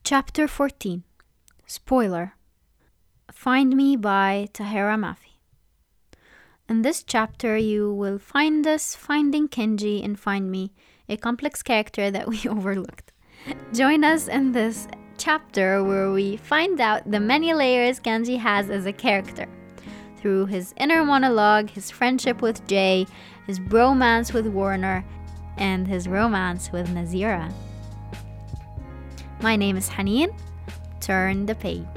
Chapter 14. Spoiler. Find Me by Tahera Mafi. In this chapter, you will find us finding Kenji in Find Me, a complex character that we overlooked. Join us in this chapter where we find out the many layers Kenji has as a character. Through his inner monologue, his friendship with Jay, his bromance with Warner, and his romance with Nazira. My name is Haneen. Turn the page.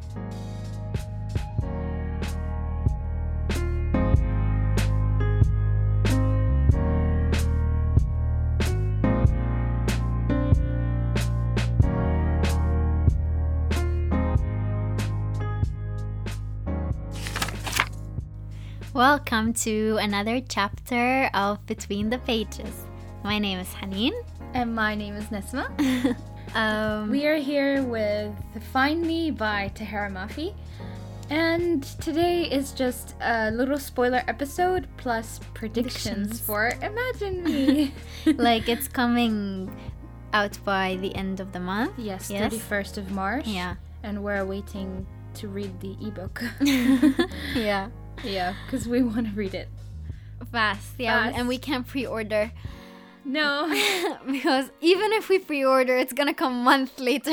Welcome to another chapter of Between the Pages. My name is Haneen. And my name is Nesma. We are here with Find Me by Tahera Mafi. And today is just a little spoiler episode plus predictions for Imagine Me. Like it's coming out by the end of the month. Yes, 31st of March. Yeah. And we're waiting to read the ebook. Yeah. Yeah, because we want to read it. Fast. And we can't pre-order. No. Because even if we pre-order, it's gonna come months later.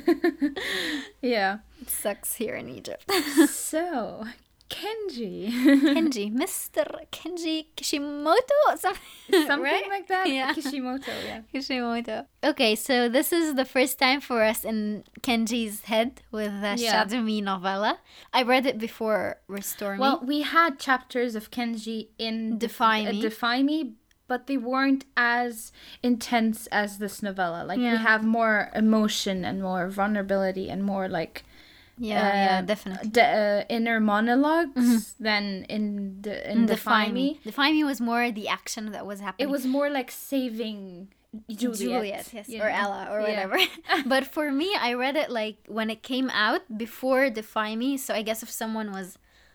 Yeah. It sucks here in Egypt. So, Kenji. Mr. Kenji Kishimoto? Something right? like that? Yeah. Kishimoto. Okay, so this is the first time for us in Kenji's head with the Shadowme novella. I read it before Restore Me. Well, we had chapters of Kenji in Defy Me, but they weren't as intense as this novella. Like, we have more emotion and more vulnerability and more, like... definitely. Inner monologues than in Defy Me. Defy Me was more the action that was happening. It was more like saving Juliet, yes, or Ella, or whatever. But for me, I read it like when it came out before Defy Me. So I guess if someone was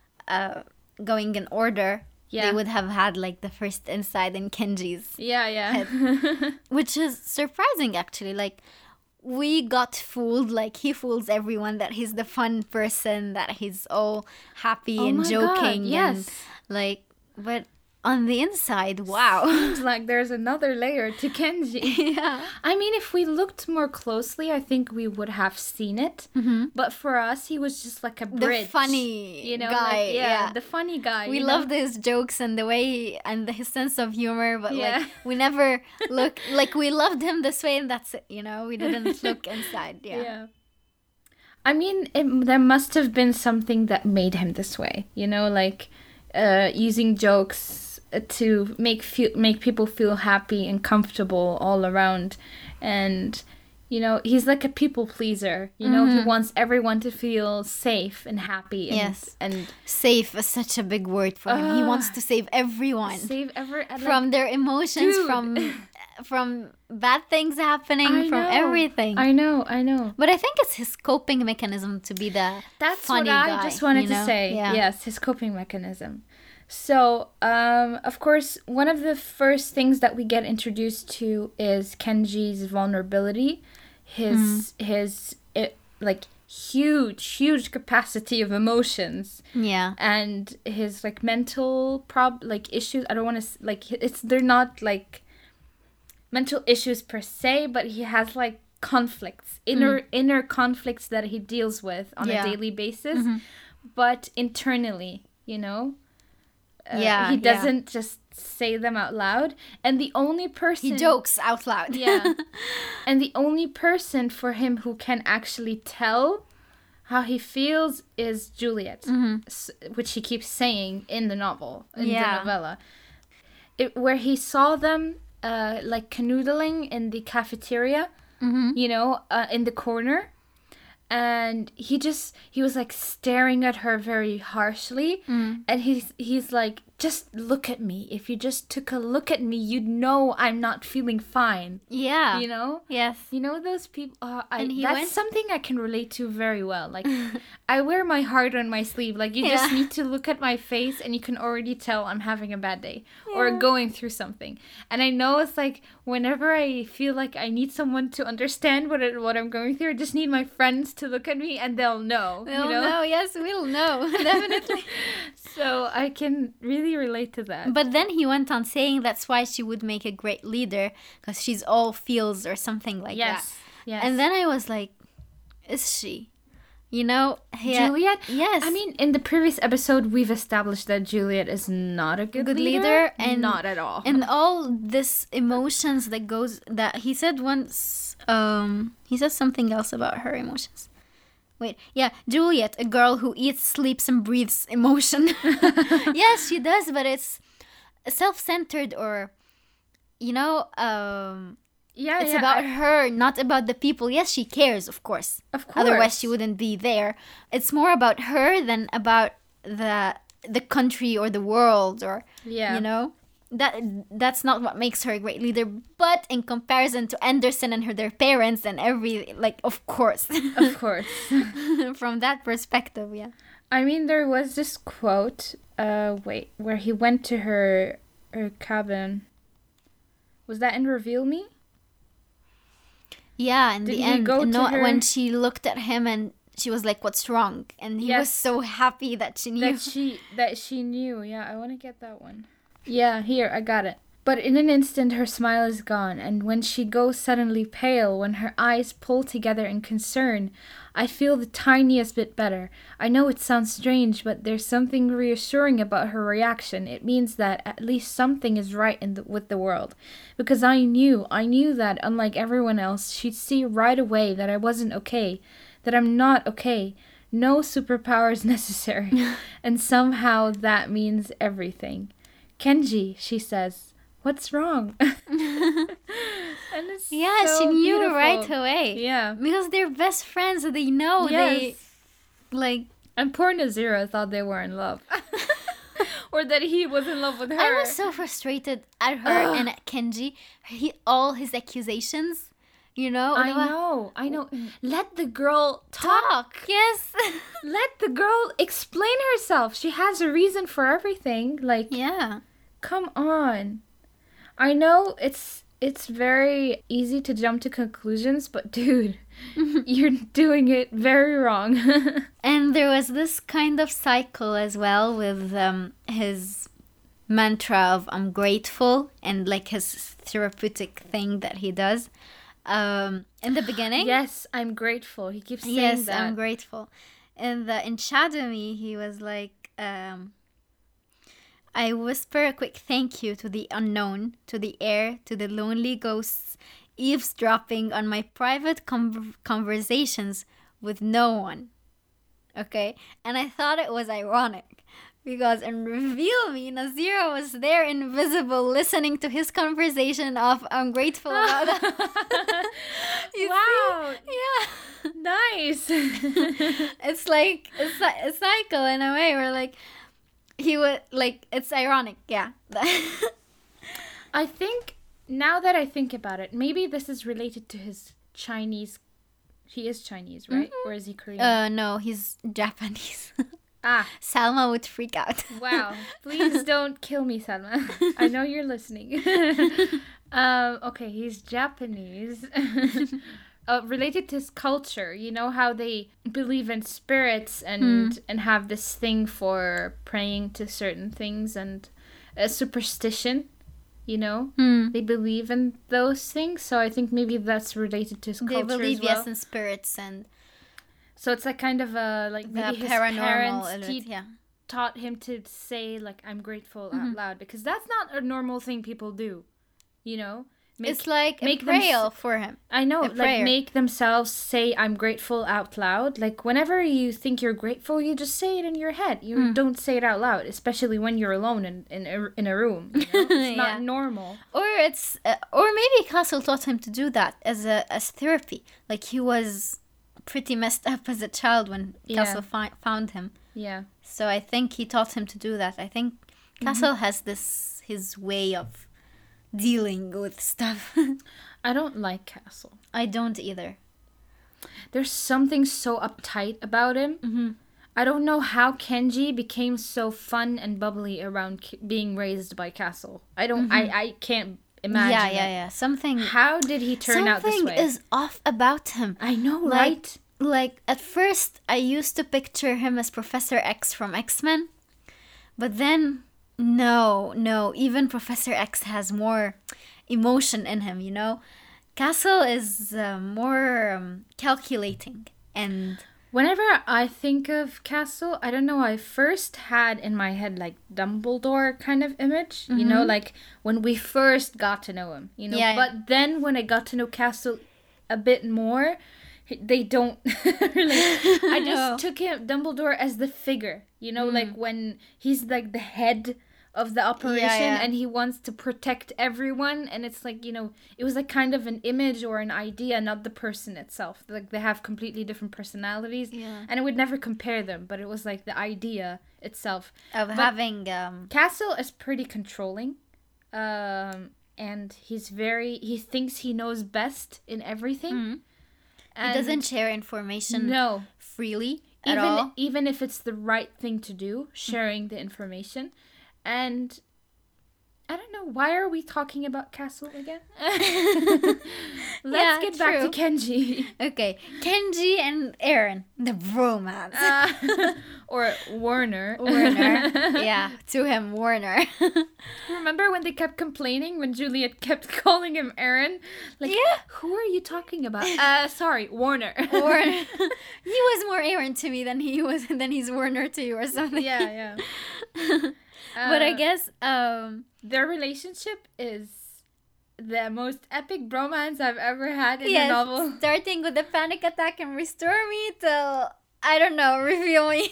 going in order... They would have had like the first insight in Kenji's head. Which is surprising actually. Like we got fooled, like he fools everyone that he's the fun person, that he's all happy and joking. God, yes. And like, but on the inside, wow. Seems like there's another layer to Kenji. Yeah. I mean, if we looked more closely, I think we would have seen it. Mm-hmm. But for us, he was just like a bridge. The funny guy. Like, the funny guy. We loved his jokes and the way and his sense of humor, but like we never look like we loved him this way, and that's it. We didn't look inside. Yeah. I mean, there must have been something that made him this way. Like using jokes to make people feel happy and comfortable all around. And he's like a people pleaser. He wants everyone to feel safe and happy. And safe is such a big word for him. He wants to save everyone from their emotions, from bad things happening, from everything. I know. But I think it's his coping mechanism to be the funny guy. That's what I just wanted to say. Yeah. Yes, his coping mechanism. So, of course, one of the first things that we get introduced to is Kenji's vulnerability, his huge capacity of emotions. Yeah. And his like mental issues. I don't want to they're not like mental issues per se, but he has like conflicts, inner conflicts that he deals with on a daily basis, but internally, he doesn't just say them out loud. And the only person... He jokes out loud. Yeah. And the only person for him who can actually tell how he feels is Juliet, which he keeps saying in the novel, in the novella. Where he saw them canoodling in the cafeteria, in the corner. and he was like staring at her very harshly, and he's like, just look at me. If you just took a look at me, you'd know I'm not feeling fine. Yeah. You know? Yes. You know those people? And he that's went- something I can relate to very well. Like, I wear my heart on my sleeve. Like, you just Yeah. need to look at my face and you can already tell I'm having a bad day or going through something. And I know it's like, whenever I feel like I need someone to understand what I'm going through, I just need my friends to look at me and they'll know. We'll you know? know. Yes, we'll know. Definitely. So I can really relate to that. But then he went on saying that's why she would make a great leader, because she's all feels or something like that. Yes. And then I was like, is she? You know? Juliet? Yes. I mean, in the previous episode, we've established that Juliet is not a good leader. And not at all. And all this emotions that he said once, he said something else about her emotions. Wait, yeah, Juliet, a girl who eats, sleeps, and breathes emotion. Yes, she does, but it's self-centered, or, you know, it's about her, not about the people. Yes, she cares, of course. Of course. Otherwise, she wouldn't be there. It's more about her than about the country or the world, or, you know. That's not what makes her a great leader, but in comparison to Anderson and their parents and of course. Of course. From that perspective, yeah. I mean, there was this quote, where he went to her cabin. Was that in Reveal Me? Yeah, in Did the he end, go to her? when she looked at him and she was like, "What's wrong?" And he was so happy that she knew. That she knew. Yeah, I want to get that one. Yeah, here, I got it. But in an instant, her smile is gone, and when she goes suddenly pale, when her eyes pull together in concern, I feel the tiniest bit better. I know it sounds strange, but there's something reassuring about her reaction. It means that at least something is right with the world. Because I knew that, unlike everyone else, she'd see right away that I wasn't okay, that I'm not okay. No superpowers necessary. And somehow that means everything. Kenji, she says, what's wrong? And it's She so knew beautiful. right away. Yeah. Because they're best friends, so they know. Yes. They, And poor Nazira thought they were in love. Or that he was in love with her. I was so frustrated at her and at Kenji. All his accusations, you know. I know. Let the girl talk. Yes. Let the girl explain herself. She has a reason for everything. Like, Yeah. come on. I know it's very easy to jump to conclusions, but dude, you're doing it very wrong. And there was this kind of cycle as well with his mantra of "I'm grateful" and like his therapeutic thing that he does. In the beginning, Yes, I'm grateful. He keeps saying that. I'm grateful. In Shadow Me, he was like, I whisper a quick thank you to the unknown, to the air, to the lonely ghosts, eavesdropping on my private conversations with no one. Okay? And I thought it was ironic, because in Reveal Me, Nazira was there invisible listening to his conversation of "I'm grateful about that." You Wow. see? Yeah. Nice. It's like a cycle in a way where like he would like, it's ironic, yeah. I think, now that I think about it, maybe this is related to his Chinese. He is Chinese, right? Or is he Korean? No, he's Japanese. Ah, Salma would freak out. wow. Please don't kill me, Salma. I know you're listening. Okay, he's Japanese. Related to his culture, you know how they believe in spirits and have this thing for praying to certain things and a superstition, you know? They believe in those things, so I think maybe that's related to his culture They believe, as well. yes, in spirits and So it's like kind of a, like, the maybe his paranormal parents element, yeah. taught him to say, like, I'm grateful out loud, because that's not a normal thing people do, you know? It's like a make them prayer for him. I know, A like, prayer. make themselves say I'm grateful out loud. Like, whenever you think you're grateful, you just say it in your head. You don't say it out loud, especially when you're alone in a room. You know? It's Yeah. not normal. Or it's or maybe Castle taught him to do that as therapy. Like he was pretty messed up as a child when Yeah. Castle found him. Yeah. So I think he taught him to do that. I think Castle has his way of dealing with stuff. I don't like Castle. I don't either. There's something so uptight about him. Mm-hmm. I don't know how Kenji became so fun and bubbly around being raised by Castle. I don't. I can't imagine. Yeah. Something. How did he turn out this way? Something is off about him. I know, Like- right? Like, at first, I used to picture him as Professor X from X-Men. But then, no. Even Professor X has more emotion in him, you know? Castle is more calculating. And Whenever I think of Castle, I don't know, I first had in my head like Dumbledore kind of image, you know, like when we first got to know him, you know. Yeah, But then when I got to know Castle a bit more, they don't really. I just took him Dumbledore as the figure, you know, like when he's like the head of the operation and he wants to protect everyone, and it's like, you know, it was like kind of an image or an idea, not the person itself. Like they have completely different personalities, and I would never compare them, but it was like the idea itself of having... Castle is pretty controlling, and he thinks he knows best in everything. he doesn't share information No. freely at all. Even if it's the right thing to do, sharing the information. And I don't know, why are we talking about Castle again? Let's get back to Kenji. Okay, Kenji and Eren, the bromance. Or Warner. Warner. Yeah, to him, Warner. Remember when they kept complaining when Juliet kept calling him Eren? Like, who are you talking about? Sorry, Warner. Warner. He was more Eren to me than he's Warner to you or something. Yeah. But I guess their relationship is the most epic bromance I've ever had in a novel. Starting with the panic attack and restore me till, I don't know, reveal me.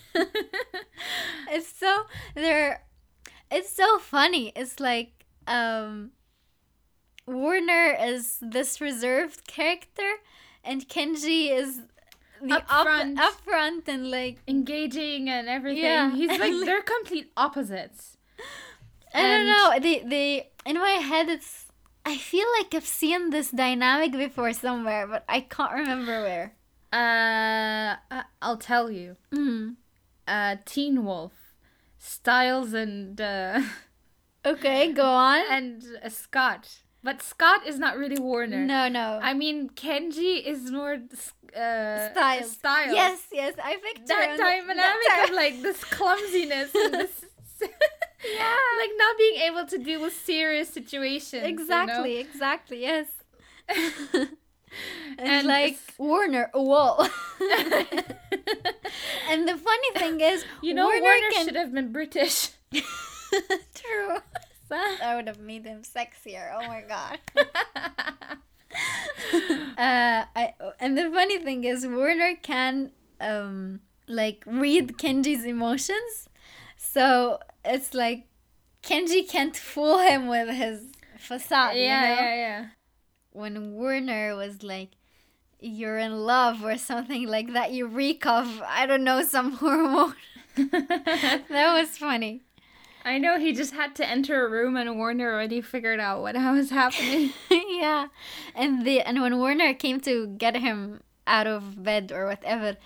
It's so funny. It's like Warner is this reserved character and Kenji is the upfront and like engaging and everything. Yeah. He's like, they're complete opposites. I don't know. They in my head I feel like I've seen this dynamic before somewhere, but I can't remember where. I'll tell you. Teen Wolf, Styles and Okay, go on. and Scott. But Scott is not really Warner. No. I mean, Kenji is more Styles. Yes, I picture That dynamic of like this clumsiness and this like not being able to deal with serious situations. Exactly, yes. And like Warner, a wall. And the funny thing is, Warner should have been British. True. I would have made him sexier. Oh my god. And the funny thing is, Warner can like read Kenji's emotions, so it's like Kenji can't fool him with his facade. Yeah. When Warner was like, "You're in love" or something like that, you reek of, I don't know, some hormone. That was funny. I know, he just had to enter a room and Warner already figured out what was happening. Yeah. And when Warner came to get him out of bed or whatever,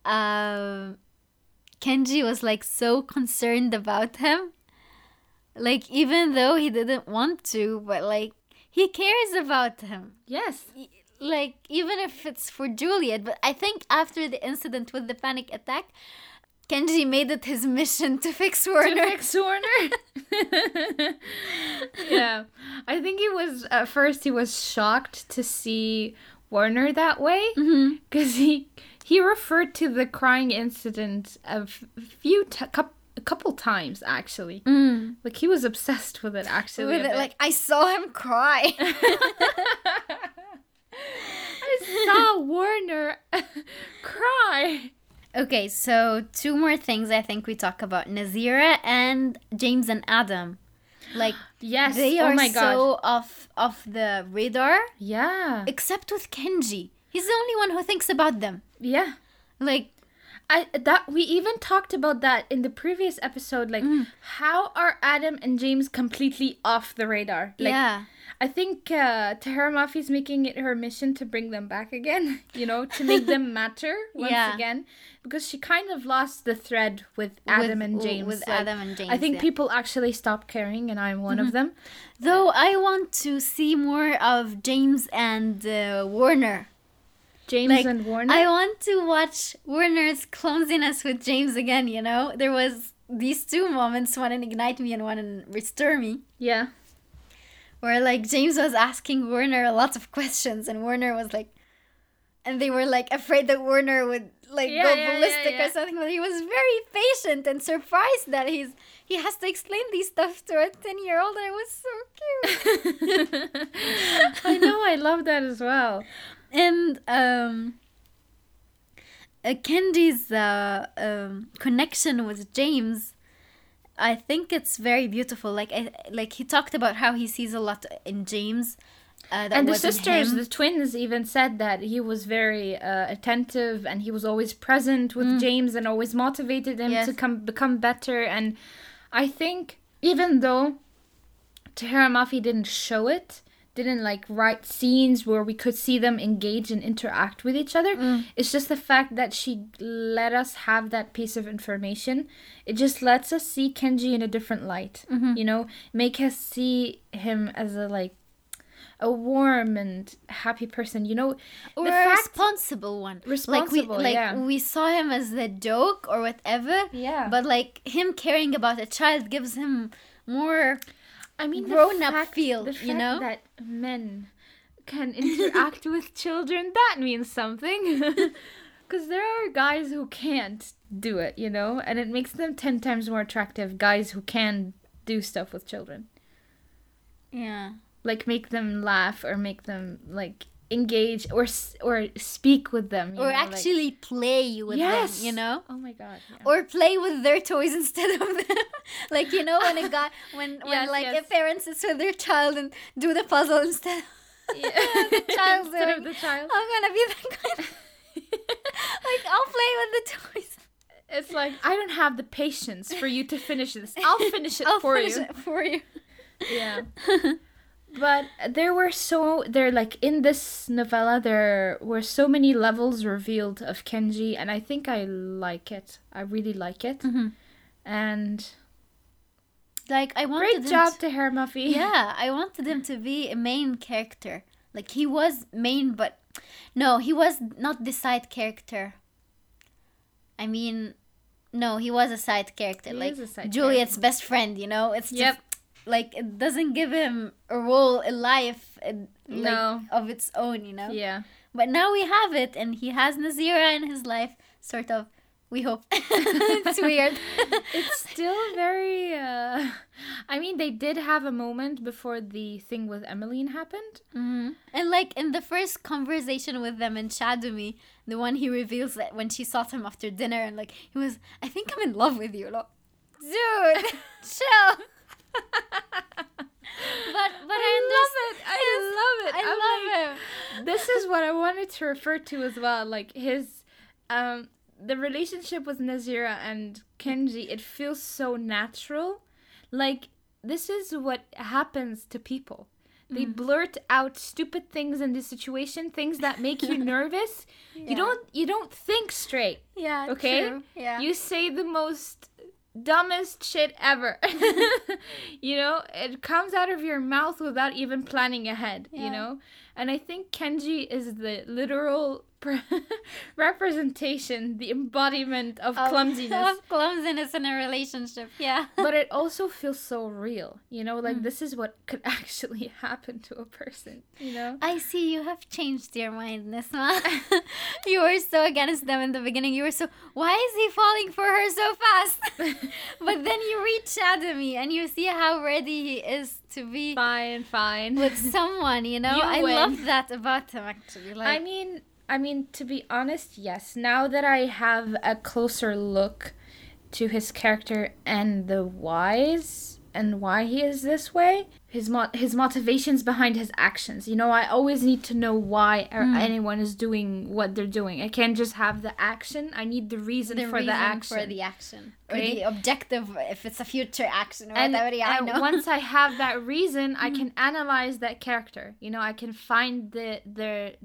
Kenji was like so concerned about him. Like, even though he didn't want to, but like he cares about him. Yes. Like, even if it's for Juliet. But I think after the incident with the panic attack, Kenji made it his mission to fix Warner. Yeah. I think at first he was shocked to see Warner that way. Because he referred to the crying incident a couple times, actually. Like, he was obsessed with it, actually. Like, I saw him cry. I saw Warner cry. Okay, so 2 more things I think we talk about. Nazira and James and Adam. Like, yes, they are so off the radar. Yeah. Except with Kenji. He's the only one who thinks about them. Yeah. Like, That we even talked about that in the previous episode. Like, how are Adam and James completely off the radar? Like, yeah. I think Tahira Mafi is making it her mission to bring them back again. You know, to make them matter once again, because she kind of lost the thread with Adam and James. With like, Adam and James, I think people actually stopped caring, and I'm one of them. Though I want to see more of James and Warner. James and Warner. I want to watch Warner's clumsiness with James again, you know? There was these two moments, one in Ignite Me and one in Restore Me, Yeah. where like James was asking Warner a lot of questions and Warner was like, and they were like afraid that Warner would like go ballistic or something, but he was very patient and surprised that he has to explain these stuff to a 10-year-old, and it was so cute. I know, I love that as well. And Kenji's connection with James, I think it's very beautiful. Like he talked about how he sees a lot in James. And the sisters, the twins, even said that he was very attentive and he was always present with James and always motivated him to become better. And I think even though Tahira Mafi didn't show it, didn't like write scenes where we could see them engage and interact with each other, it's just the fact that she let us have that piece of information. It just lets us see Kenji in a different light, you know, make us see him as a warm and happy person, you know, or a responsible one. Responsible, we saw him as the joke or whatever. Yeah. But like him caring about a child gives him more. I mean, grown-up feel, you know? That men can interact with children, that means something. Because there are guys who can't do it, you know? And it makes them 10 times more attractive, guys who can do stuff with children. Yeah. Like, make them laugh or make them, like, engage or speak with them. Or actually play with them, you know? Oh my god. Yeah. Or play with their toys instead of them. Like, you know, when a guy, when a parent sits with their child and do the puzzle instead of the child. Instead of the child. I'm gonna be that kind of... Like, I'll play with the toys. It's like, I don't have the patience for you to finish this. I'll finish it for you. Yeah. But in this novella, there were so many levels revealed of Kenji, and I think I like it. I really like it. And like, I wanted great job to Tahira Mafi. Yeah, I wanted him to be a main character. Like, he was main, but no, he was not the side character. I mean, no, he was a side character. Juliet's best friend, you know? It's just... Like, it doesn't give him a role in life of its own, you know? Yeah. But now we have it, and he has Nazira in his life, sort of. We hope. It's weird. It's still very... I mean, they did have a moment before the thing with Emmeline happened. And, like, in the first conversation with them in Shadowme, the one he reveals that when she sought him after dinner, and, like, he was, I think I'm in love with you. Like, dude, chill. but I love him. This is what I wanted to refer to as well. Like his, the relationship with Nazira and Kenji. It feels so natural. Like this is what happens to people. They blurt out stupid things in this situation, things that make you nervous. Yeah. You don't think straight. Yeah. Okay. True. Yeah. You say the most dumbest shit ever. You know, it comes out of your mouth without even planning ahead, you know? And I think Kenji is the literal representation, the embodiment of clumsiness. Of clumsiness in a relationship, yeah. But it also feels so real, you know? Like, this is what could actually happen to a person, you know? I see you have changed your mind, Nisma. You were so against them in the beginning. You were so, why is he falling for her so fast? But then you read Shadowme and you see how ready he is to be fine with someone, you know? I love that about him, actually. Like, I mean, to be honest, yes. Now that I have a closer look to his character and the whys and why he is this way. His motivations behind his actions. You know, I always need to know why anyone is doing what they're doing. I can't just have the action. I need the reason for the action. For the action. Or the objective, if it's a future action or whatever. Yeah, I know. Once I have that reason, I can analyze that character. You know, I can find the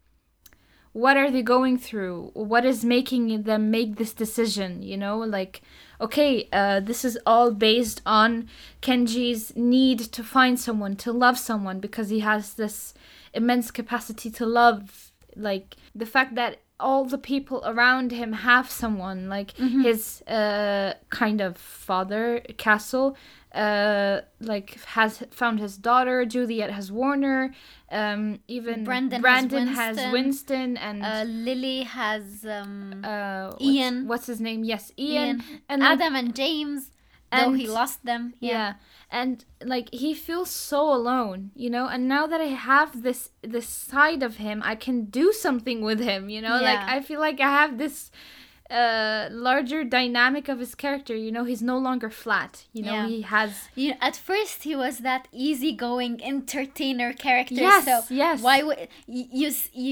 what are they going through? What is making them make this decision? You know, like, okay, this is all based on Kenji's need to find someone, to love someone, because he has this immense capacity to love. Like, the fact that all the people around him have someone, like his kind of father, Castle, like has found his daughter. Juliet has Warner. Even Brandon has Winston, and Lily has Ian. What's his name? Yes, Ian. And Adam and James. Though he lost them. Yeah. And like, he feels so alone, you know, and now that I have this side of him, I can do something with him, you know. Like, I feel like I have this larger dynamic of his character. You know, he's no longer flat, you know. He has, you know, at first he was that easygoing entertainer character. Yes. Why would you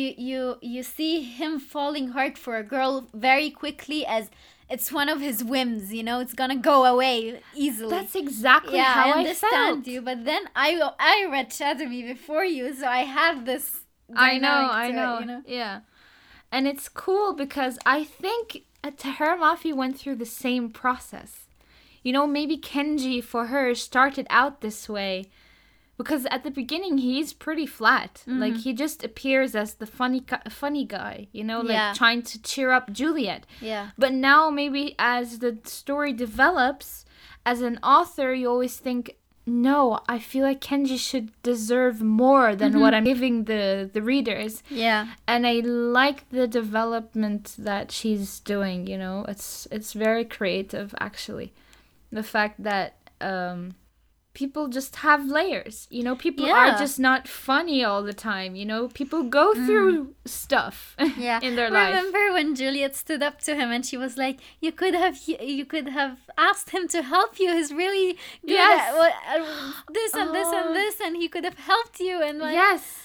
see him falling hard for a girl very quickly, as it's one of his whims, you know, it's gonna go away easily. That's exactly how I felt. You, but then I read Shadow Me before you, so I have this dynamic I know. you know? Yeah. And it's cool because I think Tahereh Mafi went through the same process. You know, maybe Kenji, for her, started out this way because at the beginning he's pretty flat. Like, he just appears as the funny guy, you know, like trying to cheer up Juliet. Yeah. But now maybe as the story develops, as an author, you always think, no, I feel like Kenji should deserve more than what I'm giving the readers. Yeah. And I like the development that she's doing, you know. It's very creative, actually. The fact that people just have layers, you know. People are just not funny all the time, you know. People go through stuff in their life. Remember when Juliet stood up to him and she was like, you could have asked him to help you. He's really good at this and this and this, and he could have helped you. And like,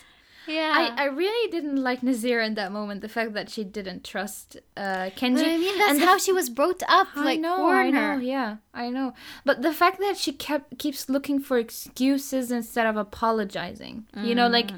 I really didn't like Nazira in that moment. The fact that she didn't trust Kenji. But I mean, that's how she was brought up. I know. But the fact that she keeps looking for excuses instead of apologizing. You know, like,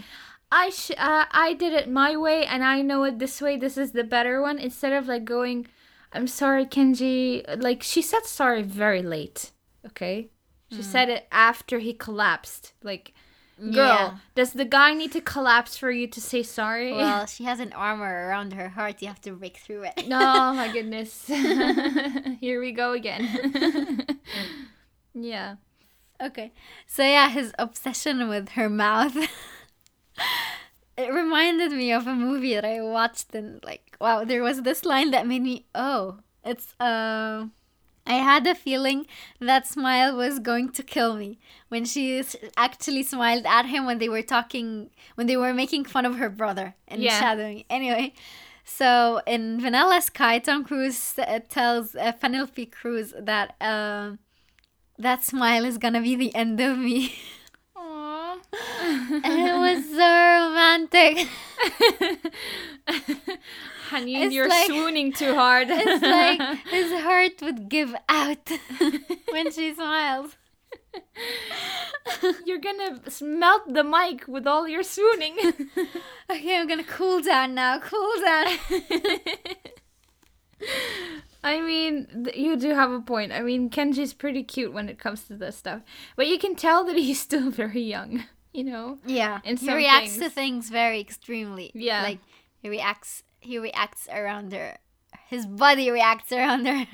I did it my way and I know it this way. This is the better one. Instead of like going, I'm sorry, Kenji. Like, she said sorry very late. Okay, she said it after he collapsed. Like, girl, does the guy need to collapse for you to say sorry? Well, she has an armor around her heart. You have to break through it. Oh, my goodness. Here we go again. Yeah. Okay. So, his obsession with her mouth. It reminded me of a movie that I watched, and like, wow, there was this line that made me, it's, I had a feeling that smile was going to kill me when she actually smiled at him when they were making fun of her brother and shadowing. Anyway, so in Vanilla Sky, Tom Cruise tells Penelope Cruz that that smile is gonna be the end of me. Aww. And it was so romantic. Honey, you're like, swooning too hard. It's like his heart would give out when she smiles. You're gonna melt the mic with all your swooning. Okay, I'm gonna cool down now. Cool down. I mean, you do have a point. I mean, Kenji's pretty cute when it comes to this stuff. But you can tell that he's still very young, you know? Yeah. He reacts to things very extremely. Yeah. Like, he reacts around her. His body reacts around her.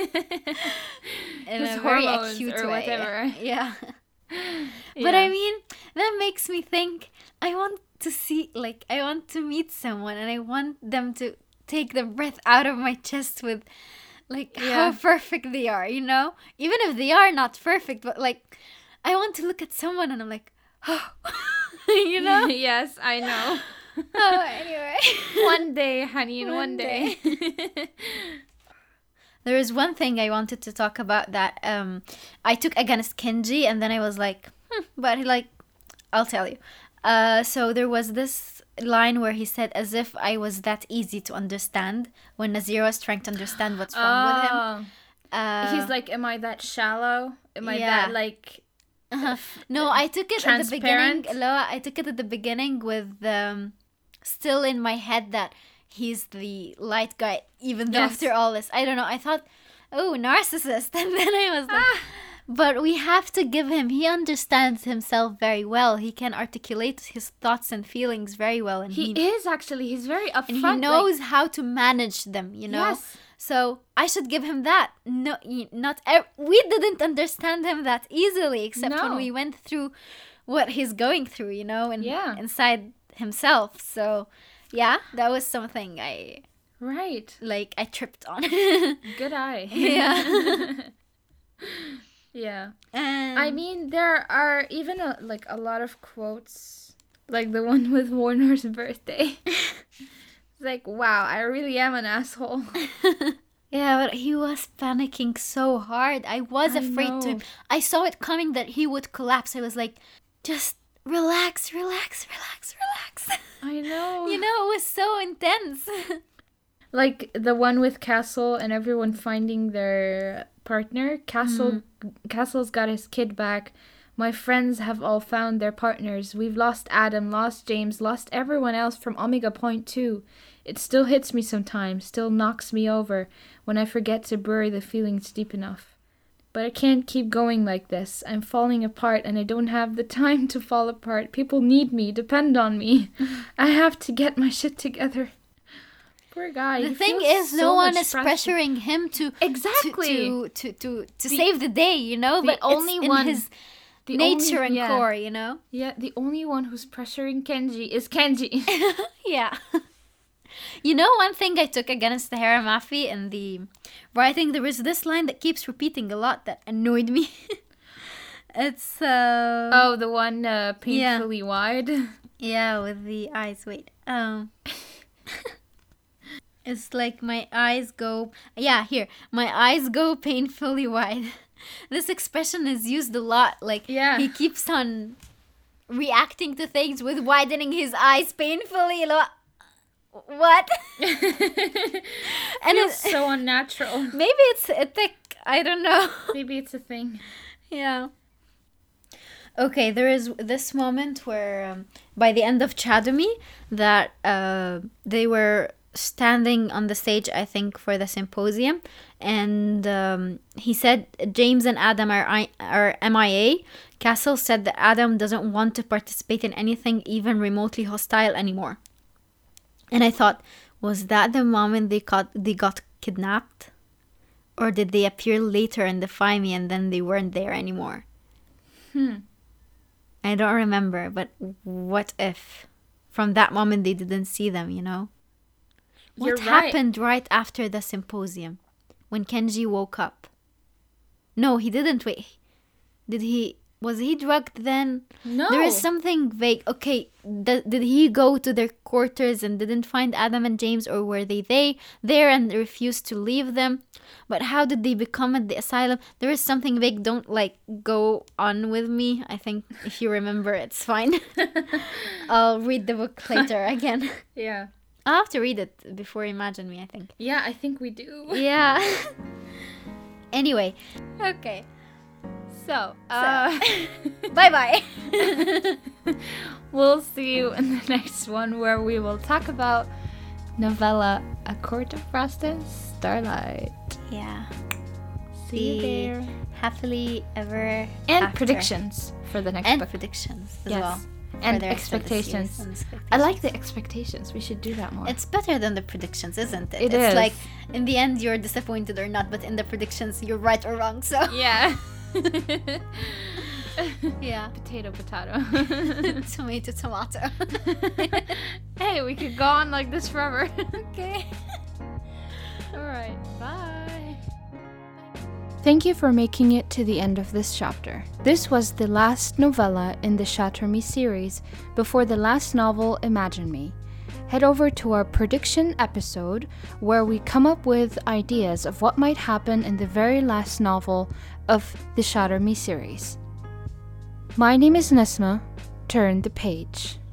In a very acute or way. Whatever. Yeah. But I mean, that makes me think, I want to meet someone and I want them to take the breath out of my chest with, like, how perfect they are, you know? Even if they are not perfect, but, like, I want to look at someone and I'm like, oh, you know? Yes, I know. Oh, anyway. One day, honey, one day. There is one thing I wanted to talk about that I took against Kenji, and then I was like, but like, I'll tell you. So there was this line where he said, as if I was that easy to understand, when Nazira was trying to understand what's wrong with him. He's like, am I that shallow? Am I that like... No, I took it at the beginning. Transparent? Loa, I took it at the beginning with still in my head that he's the light guy, even though Yes. after all this, I don't know. I thought, oh, narcissist, and then I was like, but we have to give him. He understands himself very well. He can articulate his thoughts and feelings very well, and He is actually. He's very upfront. and he knows how to manage them. You know. Yes. So I should give him that. No, we didn't understand him that easily, except when No. we went through what he's going through, you know, and Yeah. inside himself. So yeah, that was something I Right. tripped on. Good eye. Yeah. Yeah. And I mean, there are even a lot of quotes, like the one with Warner's birthday. It's like, wow, I really am an asshole. yeah, but he was panicking so hard. I was I afraid to. know. I saw it coming that he would collapse. I was like, just relax. I know. You know, it was so intense. Like the one with Castle and everyone finding their partner. Castle's got his kid back. My friends have all found their partners. We've lost Adam, lost James, lost everyone else from Omega Point too. It still hits me sometimes, still knocks me over when I forget to bury the feelings deep enough. But I can't keep going like this. I'm falling apart and I don't have the time to fall apart. People need me, depend on me. I have to get my shit together. Poor guy. The he thing feels is, so no one much is pressure. pressuring him to Exactly. to save the day, you know. the But only it's in one- his The nature only- and yeah. core, you know. Yeah, the only one who's pressuring Kenji is Kenji. Yeah. You know, one thing I took against the Tahira Mafi in the writing, there was this line that keeps repeating a lot that annoyed me. It's Oh, the one painfully wide. yeah, with the eyes. Wait. It's like my eyes go. Yeah, here. My eyes go painfully wide. This expression is used a lot. Like, Yeah. he keeps on reacting to things with widening his eyes painfully. What? And it's so unnatural. Maybe it's a thick. I don't know. Maybe it's a thing. Yeah. Okay, there is this moment where by the end of Chadumi that they were standing on the stage, I think, for the symposium, and he said James and Adam are MIA. Castle said that Adam doesn't want to participate in anything even remotely hostile anymore. And I thought, was that the moment they got kidnapped? Or did they appear later in the Fimi and then they weren't there anymore? I don't remember, but what if from that moment they didn't see them, you know? What You're right. happened right after the symposium when Kenji woke up? No, he didn't wait. Was he drugged then? No. There is something vague. Okay, did he go to their quarters and didn't find Adam and James, or were they there and refused to leave them? But how did they become at the asylum? There is something vague. Don't go on with me. I think if you remember, it's fine. I'll read the book later again. Yeah. I'll have to read it before Imagine Me, I think. Yeah, I think we do. Yeah. Anyway. Okay. So, bye-bye. We'll see you in the next one where we will talk about novella A Court of Frost and Starlight. Yeah. See you there. Happily ever And after. predictions for the next And book. predictions as Yes. well. And for the rest of the series expectations. and expectations. I like the expectations. We should do that more. It's better than the predictions, isn't it? It It's is. like, in the end, you're disappointed or not, but in the predictions, you're right or wrong, so... Yeah. Yeah. Potato. Tomato. Hey, we could go on like this forever. Okay. Alright, bye. Thank you for making it to the end of this chapter. This was the last novella in the Shatter Me series before the last novel, Imagine Me. head over to our prediction episode where we come up with ideas of what might happen in the very last novel of the Shatter Me series. My name is Nesma. Turn the page.